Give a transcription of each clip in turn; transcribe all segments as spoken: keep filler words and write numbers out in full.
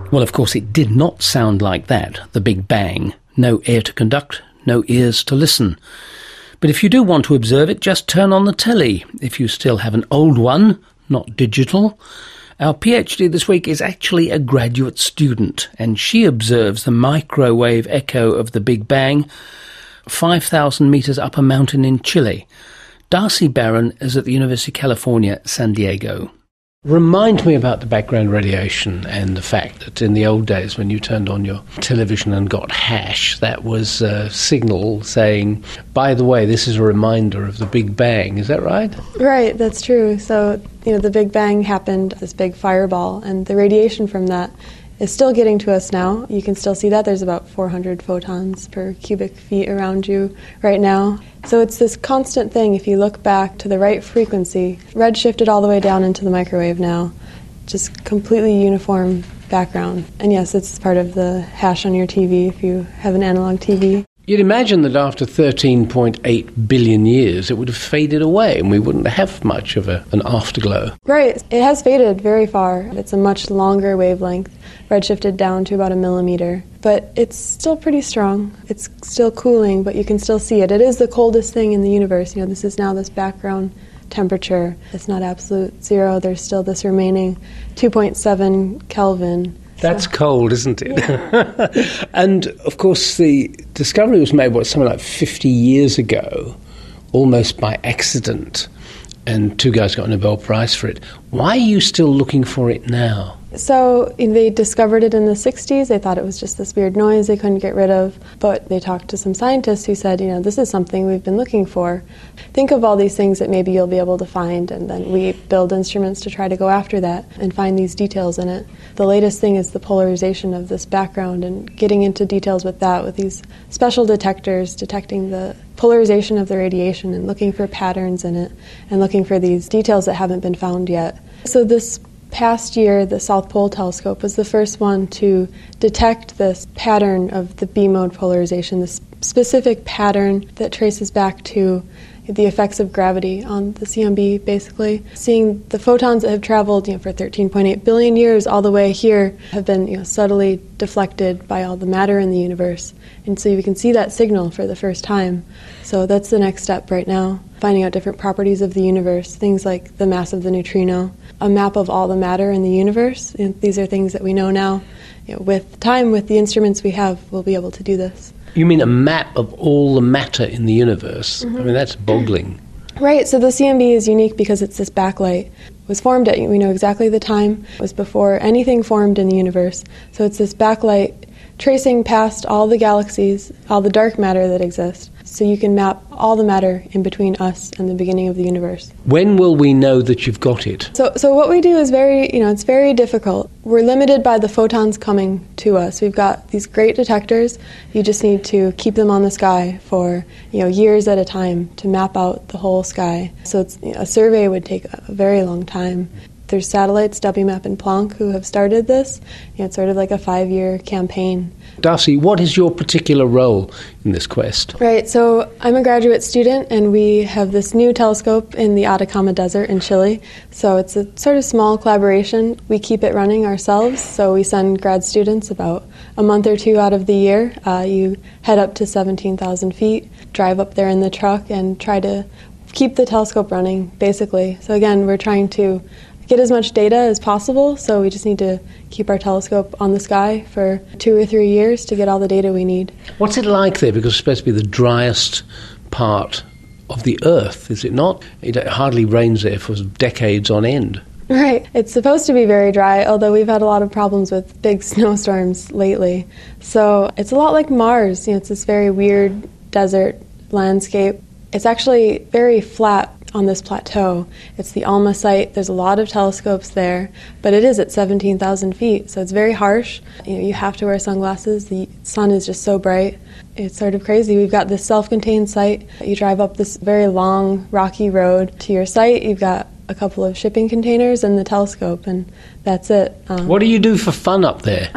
Well, of course, it did not sound like that, the Big Bang. No air to conduct, no ears to listen. But if you do want to observe it, just turn on the telly, if you still have an old one, not digital. Our PhD this week is actually a graduate student, and she observes the microwave echo of the Big Bang five thousand metres up a mountain in Chile. Darcy Barron is at the University of California, San Diego. Remind me about the background radiation and the fact that in the old days when you turned on your television and got hash, that was a signal saying, by the way, this is a reminder of the Big Bang. Is that right? Right, that's true. So, you know, the Big Bang happened, this big fireball, and the radiation from that is still getting to us now. You can still see that. There's about four hundred photons per cubic feet around you right now. So it's this constant thing. If you look back to the right frequency, red shifted all the way down into the microwave now, just completely uniform background. And yes, it's part of the hash on your T V if you have an analog T V. You'd imagine that after thirteen point eight billion years it would have faded away and we wouldn't have much of a, an afterglow. Right. It has faded very far. It's a much longer wavelength, redshifted down to about a millimeter. But it's still pretty strong. It's still cooling, but you can still see it. It is the coldest thing in the universe. You know, this is now this background temperature. It's not absolute zero. There's still this remaining two point seven Kelvin. That's cold, isn't it? Yeah. And, of course, the discovery was made, what, something like fifty years ago, almost by accident, and two guys got a Nobel Prize for it. Why are you still looking for it now? So they discovered it in the sixties. They thought it was just this weird noise they couldn't get rid of. But they talked to some scientists who said, you know, this is something we've been looking for. Think of all these things that maybe you'll be able to find, and then we build instruments to try to go after that and find these details in it. The latest thing is the polarization of this background and getting into details with that, with these special detectors detecting the polarization of the radiation and looking for patterns in it and looking for these details that haven't been found yet. So this past year, the South Pole Telescope was the first one to detect this pattern of the B-mode polarization, this specific pattern that traces back to the effects of gravity on the C M B, basically. Seeing the photons that have traveled, you know, for thirteen point eight billion years all the way here have been, you know, subtly deflected by all the matter in the universe. And so you can see that signal for the first time. So that's the next step right now, finding out different properties of the universe, things like the mass of the neutrino, a map of all the matter in the universe. And these are things that we know now. You know, with time, with the instruments we have, we'll be able to do this. You mean a map of all the matter in the universe? Mm-hmm. I mean, that's boggling. Right, so the C M B is unique because it's this backlight. It was formed at, we know exactly the time, it was before anything formed in the universe. So it's this backlight tracing past all the galaxies, all the dark matter that exists. So you can map all the matter in between us and the beginning of the universe. When will we know that you've got it? So so what we do is very, you know, it's very difficult. We're limited by the photons coming to us. We've got these great detectors. You just need to keep them on the sky for, you know, years at a time to map out the whole sky. So it's, you know, a survey would take a very long time. There's satellites, W MAP and Planck, who have started this. You know, it's sort of like a five-year campaign. Darcy, what is your particular role in this quest? Right, so I'm a graduate student, and we have this new telescope in the Atacama Desert in Chile. So it's a sort of small collaboration. We keep it running ourselves, so we send grad students about a month or two out of the year. Uh, you head up to seventeen thousand feet, drive up there in the truck, and try to keep the telescope running, basically. So again, we're trying to get as much data as possible, so we just need to keep our telescope on the sky for two or three years to get all the data we need. What's it like there? Because it's supposed to be the driest part of the Earth, is it not? It hardly rains there for decades on end. Right. It's supposed to be very dry, although we've had a lot of problems with big snowstorms lately. So it's a lot like Mars. You know, it's this very weird desert landscape. It's actually very flat on this plateau. It's the ALMA site. There's a lot of telescopes there, but it is at seventeen thousand feet, so it's very harsh. You know, you have to wear sunglasses. The sun is just so bright. It's sort of crazy. We've got this self-contained site. You drive up this very long, rocky road to your site. You've got a couple of shipping containers and the telescope, and that's it. Um, what do you do for fun up there?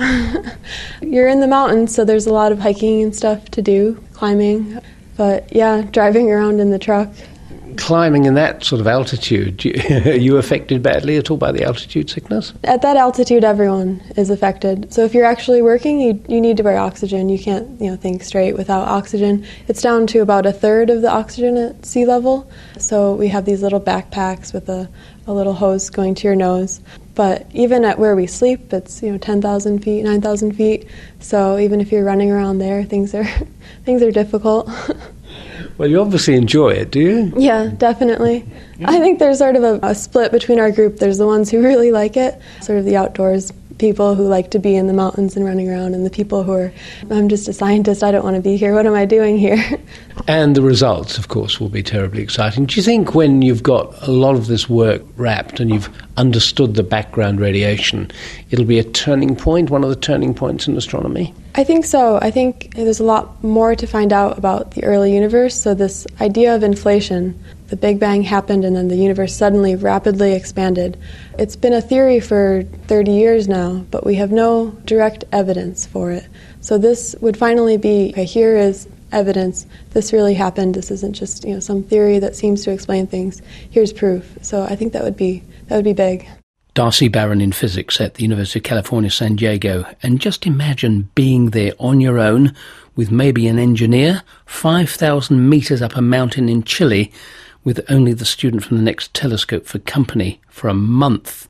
You're in the mountains, so there's a lot of hiking and stuff to do, climbing. But yeah, driving around in the truck. climbing in that sort of altitude, do you, are you affected badly at all by the altitude sickness? At that altitude, everyone is affected. So if you're actually working, you you need to wear oxygen. You can't, you know, think straight without oxygen. It's down to about a third of the oxygen at sea level. So we have these little backpacks with a, a little hose going to your nose. But even at where we sleep, it's, you know, ten thousand feet, nine thousand feet. So even if you're running around there, things are things are difficult. Well, you obviously enjoy it, do you? Yeah, definitely. I think there's sort of a, a split between our group. There's the ones who really like it, sort of the outdoors people who like to be in the mountains and running around, and the people who are, I'm just a scientist, I don't want to be here, what am I doing here? And the results, of course, will be terribly exciting. Do you think when you've got a lot of this work wrapped and you've understood the background radiation, it'll be a turning point, one of the turning points in astronomy? I think so. I think there's a lot more to find out about the early universe. So this idea of inflation, the Big Bang happened and then the universe suddenly rapidly expanded. It's been a theory for thirty years now, but we have no direct evidence for it. So this would finally be, okay, here is evidence. This really happened. This isn't just, you know, some theory that seems to explain things. Here's proof. So I think that would be that would be big. Darcy Barron in physics at the University of California, San Diego. And just imagine being there on your own with maybe an engineer, five thousand metres up a mountain in Chile, with only the student from the next telescope for company for a month.